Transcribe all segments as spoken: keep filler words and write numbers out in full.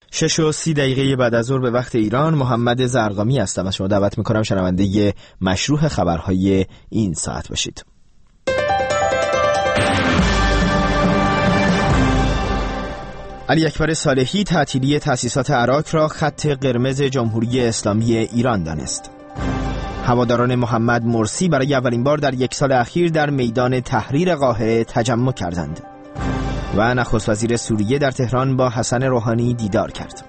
شش و سی دقیقه بعد از ظهر به وقت ایران، محمد زرقامی هستم. از شما دعوت میکنم شنونده مشروح خبرهای این ساعت باشید. علی اکبر صالحی تعطیلی تأسیسات عراق را خط قرمز جمهوری اسلامی ایران دانست. هواداران محمد مرسی برای اولین بار در یک سال اخیر در میدان تحریر قاهره تجمع کردند. و نخست وزیر سوریه در تهران با حسن روحانی دیدار کرد.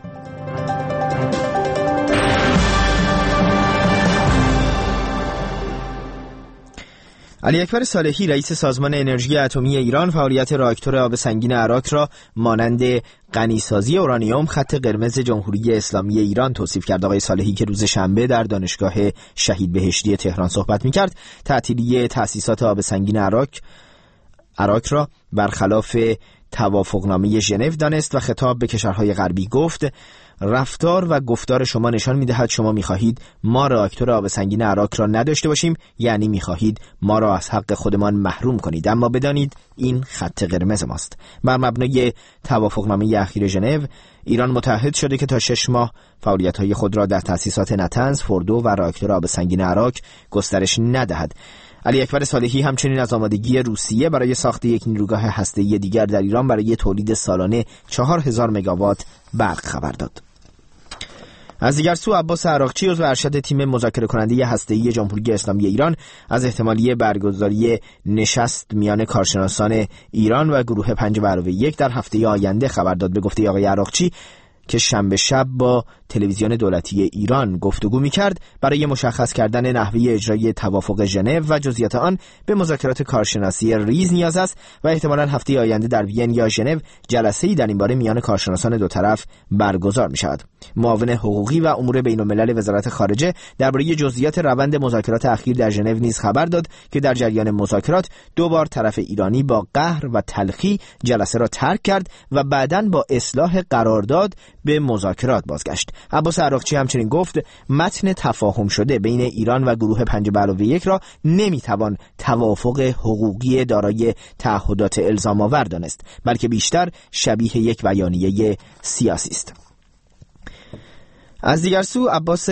علی اکبر صالحی رئیس سازمان انرژی اتمی ایران فعالیت راکتور آب سنگین عراق را مانند غنیسازی اورانیوم خط قرمز جمهوری اسلامی ایران توصیف کرد. آقای صالحی که روز شنبه در دانشگاه شهید بهشتی تهران صحبت می‌کرد، تعطیلی تأسیسات آب سنگین عراق عراق را برخلاف توافقنامه ژنو دانست و خطاب به کشورهای غربی گفت: رفتار و گفتار شما نشان می‌دهد شما می‌خواهید ما راکتور آب سنگین عراق را نداشته باشیم، یعنی می‌خواهید ما را از حق خودمان محروم کنید، اما بدانید این خط قرمز ماست. بر مبنای توافقنامه اخیر ژنو، ایران متعهد شده که تا شش ماه فعالیت‌های خود را در تأسیسات نتنز، فوردو و راکتور آب سنگین عراق گسترش ندهد. علی اکبر صالحی همچنین از آمادگی روسیه برای ساخت یک نیروگاه هسته‌ای دیگر در ایران برای تولید سالانه چهار هزار مگاوات برق خبر داد. از دیگر سو، عباس عراقچی عضو ارشد تیم مذاکره کننده هسته‌ای جمهوری اسلامی ایران از احتمالی برگزاری نشست میان کارشناسان ایران و گروه پنج به علاوه یک در هفته آینده خبر داد. به گفته آقای عراقچی که شنبه شب با تلویزیون دولتی ایران گفتگو می‌کرد، برای مشخص کردن نحوه اجرای توافق ژنو و جزئیات آن به مذاکرات کارشناسی ریز نیاز است و احتمالاً هفته آینده در وین یا ژنو جلسه‌ای در این باره میان کارشناسان دو طرف برگزار می‌شود. معاون حقوقی و امور بین‌الملل وزارت خارجه درباره جزئیات روند مذاکرات اخیر در ژنو نیز خبر داد که در جریان مذاکرات دو بار طرف ایرانی با قهر و تلخی جلسه را ترک کرد و بعداً با اصلاح قرارداد به مذاکرات بازگشت. عباس عراقچی همچنین گفت متن تفاهم شده بین ایران و گروه پنج به علاوه یک را نمیتوان توافق حقوقی دارای تعهدات الزام آور دانست، بلکه بیشتر شبیه یک بیانیه سیاسی است. از دیگر سو، عباس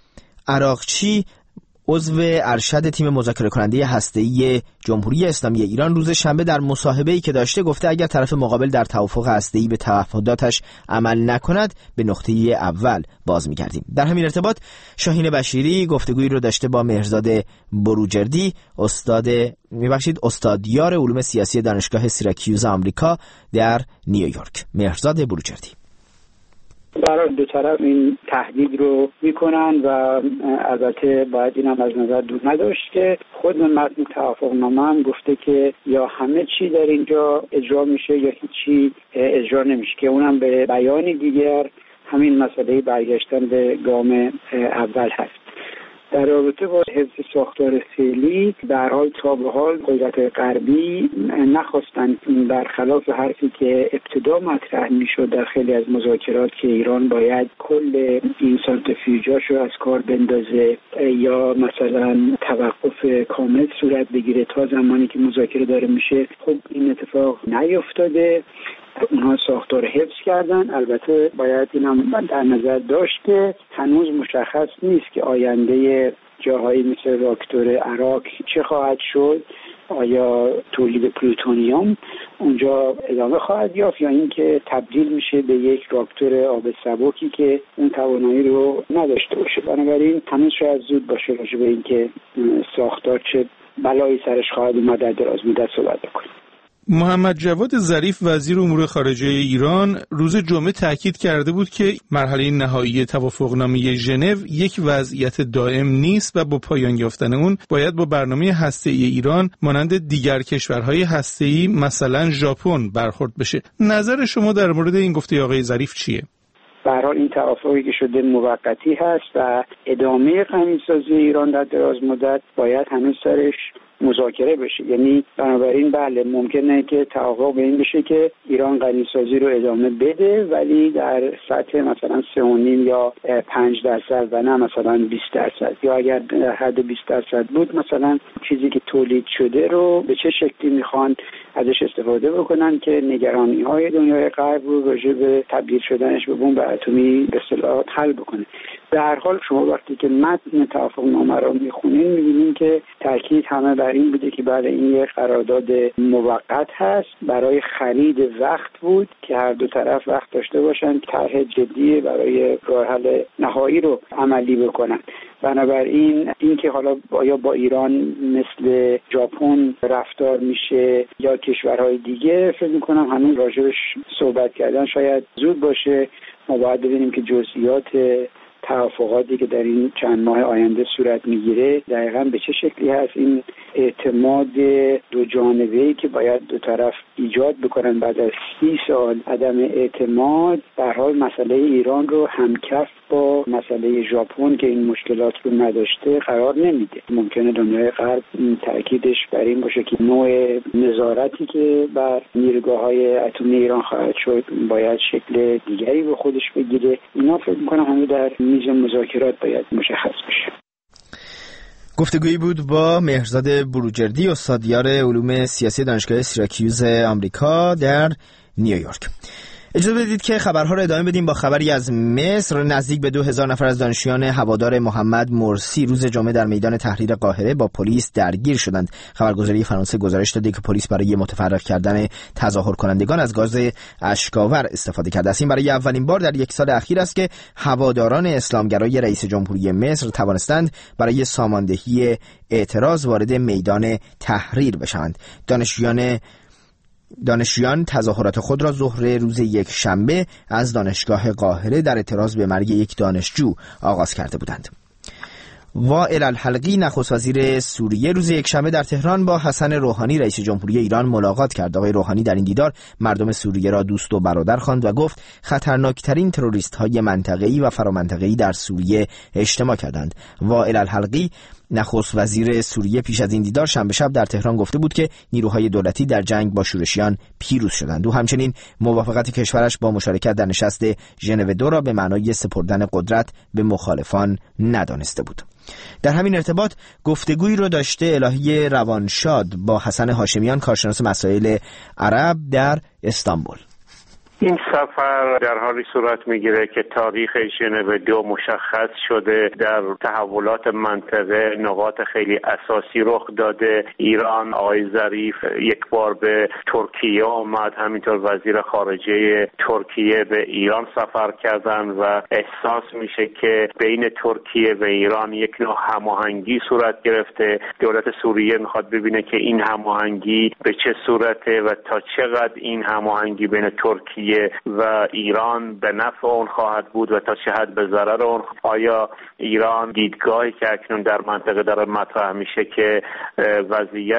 عراقچی عضو ارشد تیم مذاکره کننده هسته‌ای جمهوری اسلامی ایران روز شنبه در مصاحبه‌ای که داشته گفته اگر طرف مقابل در توافق هسته‌ای به تعهداتش عمل نکند به نقطه اول باز می‌گردیم. در همین ارتباط شاهین بشیری گفتگویی رو داشته با مهرزاد بروجردی، استاد میبخشید استادیار علوم سیاسی دانشگاه سیراکیوز آمریکا در نیویورک. مهرزاد بروجردی: برای دو طرف این تهدید رو میکنن و البته باید این هم از نظر دور نداشت که خود متن توافقنامه هم گفته که یا همه چی در اینجا اجرا میشه یا هیچی اجرا نمیشه، که اونم به بیانی دیگر همین مسئله برگشتن به گام اول هست. در رابطه با حفظ ساختار فعلی، در حال تا به حال قدرت غربی نخواستند، برخلاف حرفی که ابتدا مطرح میشد در خیلی از مذاکرات که ایران باید کل این سانتریفیوژاش رو از کار بندازه یا مثلا توقف کامل صورت بگیره تا زمانی که مذاکره داره میشه. خب این اتفاق نیفتاده، اونها ساختار حفظ کردن. البته باید این هم در نظر داشت که هنوز مشخص نیست که آینده جاهایی مثل راکتور عراق چه خواهد شد. آیا تولید پلوتونیوم اونجا ادامه خواهد یافت یا اینکه تبدیل میشه به یک راکتور آب سبکی که اون توانایی رو نداشته باشه. بنابراین هنوز شاید زود باشه راجع به اینکه ساختار چه بلایی سرش خواهد اومد در دراز مدت صحبت بکنیم. محمد جواد ظریف وزیر امور خارجه ایران روز جمعه تاکید کرده بود که مرحله نهایی توافقنامه ژنو یک وضعیت دائم نیست و با پایان یافتن اون باید با برنامه هسته‌ای ایران مانند دیگر کشورهای هسته‌ای مثلا ژاپن برخورد بشه. نظر شما در مورد این گفته آقای ظریف چیه؟ به هر حال این توافقی که شده موقتی هست و ادامه غنیسازی ایران در دراز مدت باید هنوز سرش مذاکره بشه. یعنی بنابراین بله ممکنه که توافق به این بشه که ایران غنیسازی رو ادامه بده ولی در سطح مثلا سه و نیم یا پنج درصد و نه مثلا بیست درصد، یا اگر در حد بیست درصد بود مثلا چیزی که تولید شده رو به چه شکلی میخوان ازش استفاده بکنن که نگرانی های دنیای غرب رو راجع به تبدیل شدنش به بمب اتمی به اصطلاح حل بکنه. به هر حال شما وقتی که متن توافقنامه رو میخونین میبینین که تاکید همه بر این بوده که بله این یک قرارداد موقت هست، برای خرید وقت بود که هر دو طرف وقت داشته باشن طرح جدی برای راه حل نهایی رو عملی بکنن. بنابراین این که حالا آیا با ایران مثل ژاپن رفتار میشه یا کشورهای دیگه، فکر میکنم هنوز راجبش صحبت کردن شاید زود باشه. ما باید ببینیم که جزئیات توافقاتی که در این چند ماه آینده صورت میگیره دقیقاً به چه شکلی هست. این اعتماد دو جانبه‌ای که باید دو طرف ایجاد بکنن بعد از سی سال عدم اعتماد، در حال مسئله ایران رو همکف با مسئله ژاپن که این مشکلات رو نداشته قرار نمیده. ممکنه دنیای غرب تاکیدش بر این باشه که نوع نظارتی که بر نیروگاه‌های اتمی ایران خواهد شد باید شکل دیگری به خودش بگیره. اینا فکر می‌کنم همه در میز مذاکرات باید مشخص بشه. گفتگویی بود با مهرزاد بروجردی، استادیار علوم سیاسی دانشگاه سیراکیوز آمریکا در نیویورک. اجازه بدید که خبرها رو ادامه بدیم با خبری از مصر. نزدیک به دو هزار نفر از دانشجویان هوادار محمد مرسی روز جمعه در میدان تحریر قاهره با پلیس درگیر شدند. خبرگزاری فرانسه گزارش داده که پلیس برای متفرق کردن تظاهر کنندگان از گاز اشک‌آور استفاده کرده است. این برای اولین بار در یک سال اخیر است که هواداران اسلامگرای رئیس جمهوری مصر توانستند برای ساماندهی اعتراض وارد میدان تحریر بشوند. دانشجویان دانشجویان تظاهرات خود را ظهر روز یک شنبه از دانشگاه قاهره در اعتراض به مرگ یک دانشجو آغاز کرده بودند. وائل الحلقی نخست وزیر سوریه روز یکشنبه در تهران با حسن روحانی رئیس جمهوری ایران ملاقات کرد. آقای روحانی در این دیدار مردم سوریه را دوست و برادر خواند و گفت خطرناکترین تروریست‌های منطقه‌ای و فرامنطقه‌ای در سوریه اجتماع کردند. وائل الحلقی نخست وزیر سوریه پیش از این دیدار شنبه شب در تهران گفته بود که نیروهای دولتی در جنگ با شورشیان پیروز شدند. او همچنین موافقت کشورش با مشارکت در نشست ژنو دو را به معنای سپردن قدرت به مخالفان ندانسته بود. در همین ارتباط گفتگویی رو داشته الهی روانشاد با حسن هاشمیان، کارشناس مسائل عرب در استانبول. این سفر در حالی صورت میگیره که تاریخ ژنو دو مشخص شده، در تحولات منطقه نقاط خیلی اساسی رخ داده. ایران، آقای ظریف یک بار به ترکیه آمد، همینطور وزیر خارجه ترکیه به ایران سفر کردن و احساس میشه که بین ترکیه و ایران یک نوع هماهنگی صورت گرفته. دولت سوریه میخواد ببینه که این هماهنگی به چه صورته و تا چقدر این هماهنگی بین ترکیه و ایران به نفع اون خواهد بود و تا چه حد به ضرر اون. آیا ایران دیدگاهی که اکنون در منطقه داره مطرح میشه که وضعیت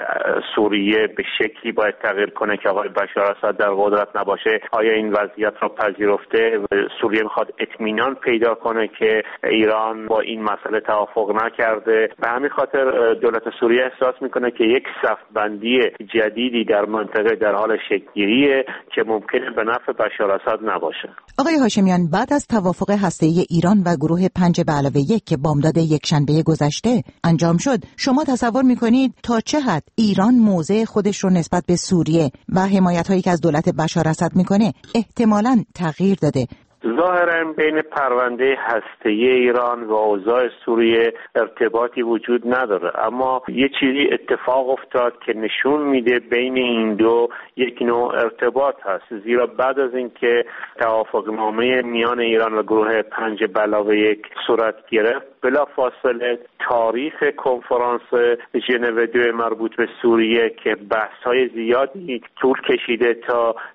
سوریه به شکلی باید تغییر کنه که آقای بشار اسد در قدرت نباشه، آیا این وضعیت را پذیرفته و سوریه میخواد اطمینان پیدا کنه که ایران با این مسئله توافق نکرده؟ به همین خاطر دولت سوریه احساس میکنه که یک صف‌بندی جدیدی در منطقه در حال شکل‌گیریه که ممکنه به نفع بشار اسد نباشه. آقای هاشمیان، بعد از توافق هسته‌ای ایران و گروه پنج به علاوه یک که بامداد یک شنبه گذشته انجام شد، شما تصور میکنید تا چه حد ایران موضع خودش رو نسبت به سوریه و حمایت‌هایی که از دولت بشار اسد میکنه احتمالاً تغییر داده؟ ظاهراً بین پرونده هسته‌ای ایران و اوضاع سوریه ارتباطی وجود نداره، اما یه چیزی اتفاق افتاد که نشون میده بین این دو یک نوع ارتباط هست. زیرا بعد از اینکه توافقنامه میان ایران و گروه پنج به علاوه یک صورت گرفت، بلافاصله تاریخ کنفرانس ژنو دو مربوط به سوریه که بحث‌های زیادی طول کشیده تا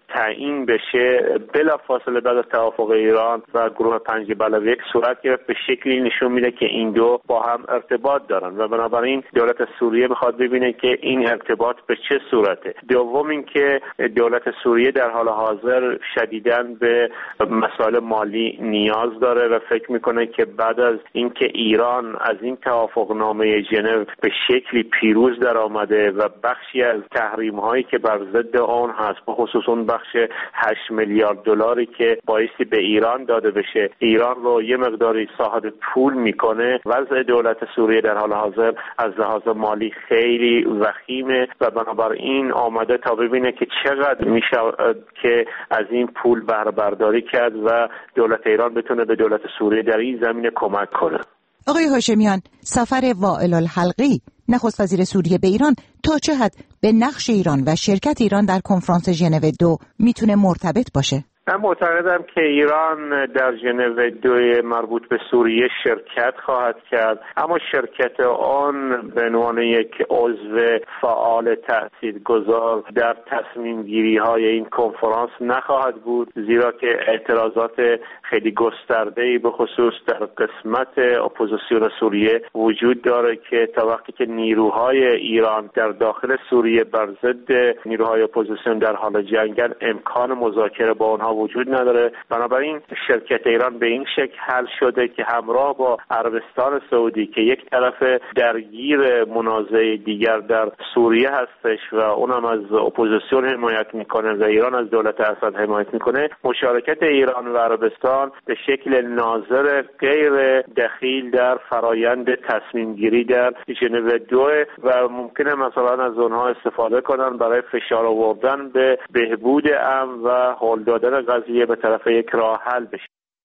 تعیین بشه، بلافاصله بعد از توافق ایران و گروه پنج به علاوه یک صورت گرفت، به شکلی نشون میده که این دو با هم ارتباط دارن و بنابراین دولت سوریه میخواد ببینه که این ارتباط به چه صورته. دوم اینکه دولت سوریه در حال حاضر شدیداً به مسائل مالی نیاز داره و فکر میکنه که بعد از اینکه ایران از این توافقنامه ژنو به شکلی پیروز در آمده و بخشی از تحریم هایی که بر ضد آن هست، به خصوص اون بخش هشت میلیارد دلاری که بایستی به ایران داده بشه، ایران رو یه مقداری صاحب پول میکنه. وضع دولت سوریه در حال حاضر از لحاظ مالی خیلی وخیمه و بنابراین آمده تا ببینه که چقدر میشه که از این پول بهره برداری کرد و دولت ایران بتونه به دولت سوریه در این زمینه کمک کنه. آقای هاشمیان، سفر وائل الحلقی نخست وزیر سوریه به ایران تا چه حد به نقش ایران و شرکت ایران در کنفرانس ژنو دو میتونه مرتبط باشه؟ من معتقدم که ایران در ژنو دو مربوط به سوریه شرکت خواهد کرد، اما شرکت آن به عنوان یک عضو فعال تاثیرگذار در تصمیم گیری های این کنفرانس نخواهد بود، زیرا که اعتراضات خیلی گسترده‌ای به خصوص در قسمت اپوزیسیون سوریه وجود داره که تا وقتی که نیروهای ایران در داخل سوریه بر ضد نیروهای اپوزیسیون در حال جنگن، امکان مذاکره با آنها وجود نداره. بنابراین شرکت ایران به این شکل حل شده که همراه با عربستان سعودی که یک طرف درگیر منازعه دیگر در سوریه هستش و اونم از اپوزیسیون حمایت میکنه و ایران از دولت اسد حمایت میکنه، مشارکت ایران و عربستان به شکل ناظر غیر دخیل در فرایند تصمیم گیری در ژنو دو و ممکنه مثلا از اونها استفاده کنن برای فشار آوردن به بهبود امن و هل دادن قضیه به طرف یک راه حل بشه.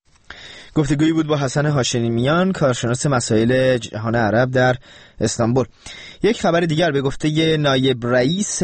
گفتگویی بود با حسن هاشمیان، کارشناس مسائل جهان عرب در استانبول. یک خبر دیگر به گفته نایب رئیس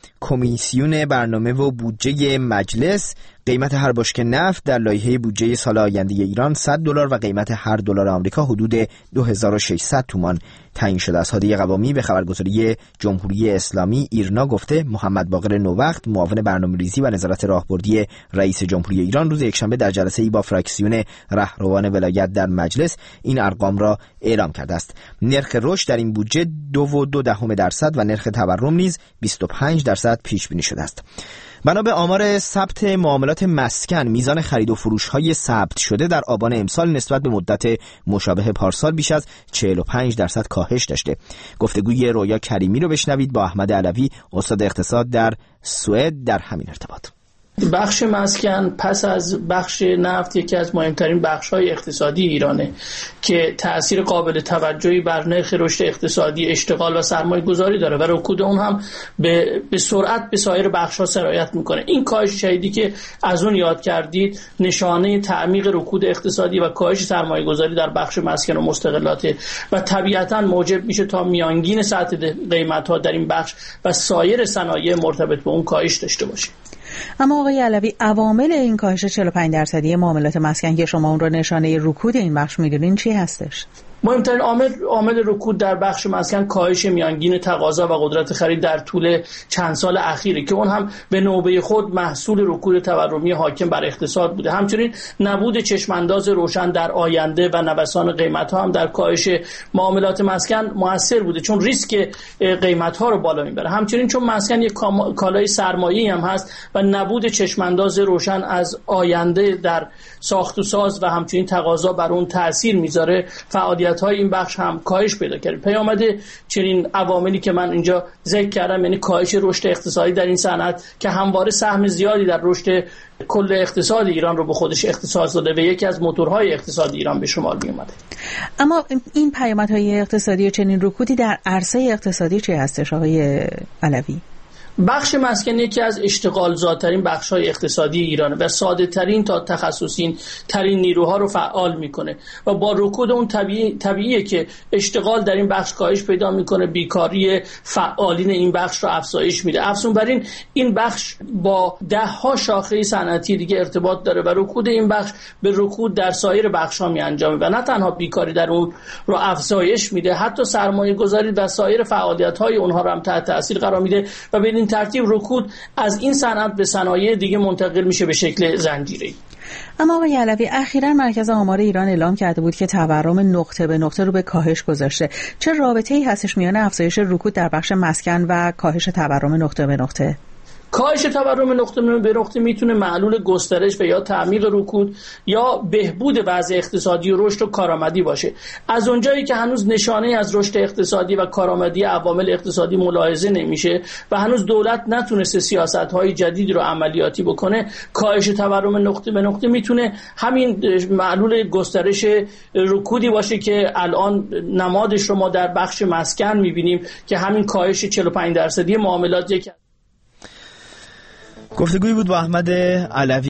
کمیسیون برنامه و بودجه مجلس، قیمت هر بشکه نفت در لایحه بودجه سال آینده ایران صد دلار و قیمت هر دلار آمریکا حدود دو هزار و ششصد تومان تعیین شده است. هادی قوامی به خبرگزاری جمهوری اسلامی ایرنا گفته محمد باقر نووقت، معاون برنامه‌ریزی و نظارت راهبردی رئیس جمهوری ایران، روز یکشنبه در جلسه‌ای با فراکسیون رهروان ولایت در مجلس این ارقام را اعلام کرده است. نرخ رشد در این بودجه دو و دو دهم درصد و نرخ تورم نیز بیست و پنج درصد پیش بینی شده است. بنا به آمار ثبت معاملات مسکن، میزان خرید و فروش های ثبت شده در آبان امسال نسبت به مدت مشابه پارسال بیش از چهل و پنج درصد کاهش داشته. گفتگوی رویا کریمی رو بشنوید با احمد علوی، استاد اقتصاد در سوئد، در همین ارتباط. بخش مسکن پس از بخش نفت یکی از مهمترین بخش‌های اقتصادی ایرانه که تأثیر قابل توجهی بر نرخ رشد اقتصادی، اشتغال و سرمایه‌گذاری داره و رکود اون هم به به سرعت به سایر بخش‌ها سرایت میکنه. این کاهش شدیدی که از اون یاد کردید نشانه تعمیق رکود اقتصادی و کاهش سرمایه‌گذاری در بخش مسکن و مستغلات و طبیعتاً موجب میشه تا میانگین سطح قیمت‌ها در این بخش و سایر صنایع مرتبط به اون کاهش داشته باشیم. اما آقای علوی، عوامل این کاهش چهل و پنج درصدی معاملات مسکن که شما اون رو نشانه رکود این بخش میدونین چی هستش؟ مهمترین عامل عامل رکود در بخش مسکن کاهش میانگین تقاضا و قدرت خرید در طول چند سال اخیره که اون هم به نوبه خود محصول رکود تورمی حاکم بر اقتصاد بوده. همچنین نبود چشمانداز روشن در آینده و نوسان قیمت‌ها هم در کاهش معاملات مسکن موثر بوده، چون ریسک قیمت‌ها رو بالا میبره. همچنین چون مسکن یک کالای سرمایه‌ای هم هست و نبود چشمانداز روشن از آینده در ساخت و ساز و همچنین تقاضا بر اون تاثیر میذاره، فعالیت های این بخش هم کاهش پیدا کرد. پیامد چنین عواملی که من اینجا ذکر کردم، یعنی کاهش رشد اقتصادی در این صنعت که همواره سهم زیادی در رشد کل اقتصاد ایران رو به خودش اختصاص داده و یکی از موتورهای اقتصاد ایران به شمار می اومده. اما این پیامدهای اقتصادی و چنین رکودی در عرصه اقتصادی چه هستش آقای علوی؟ بخش مسکن یکی از اشتغال زادترین بخش‌های اقتصادی ایرانه و ساده ترین تا تخصصی ترین نیروها رو فعال میکنه و با رکود اون طبیعی طبیعیه که اشتغال در این بخش کاهش پیدا میکنه، بیکاری فعالین این بخش رو افزایش میده. افزون بر این این بخش با ده ها شاخه صنعتی دیگه ارتباط داره و رکود این بخش به رکود در سایر بخش‌ها میانجامه و نه تنها بیکاری در اون رو افزایش میده، حتی سرمایه‌گذاری و سایر فعالیت‌های اونها رو هم تحت تاثیر قرار میده و به این این ترتیب رکود از این صنعت به صنایع دیگه منتقل میشه به شکل زنجیره‌ای. اما آقای علوی، اخیراً مرکز آمار ایران اعلام کرده بود که تورم نقطه به نقطه رو به کاهش گذاشته. چه رابطه‌ای هستش میان افزایش رکود در بخش مسکن و کاهش تورم نقطه به نقطه؟ کاهش تورم نقطه به نقطه میتونه معلول گسترش و یا تعمیق رکود یا بهبود وضع اقتصادی و رشد و کارآمدی باشه. از اونجایی که هنوز نشانه از رشد اقتصادی و کارآمدی عوامل اقتصادی ملاحظه نمیشه و هنوز دولت نتونسته سیاست‌های جدید رو عملیاتی بکنه، کاهش تورم نقطه به نقطه میتونه همین معلول گسترش رکودی باشه که الان نمادش رو ما در بخش مسکن میبینیم که همین کاهش چهل و پنج درصدی معاملات یک گفتگویی بود با احمد علوی.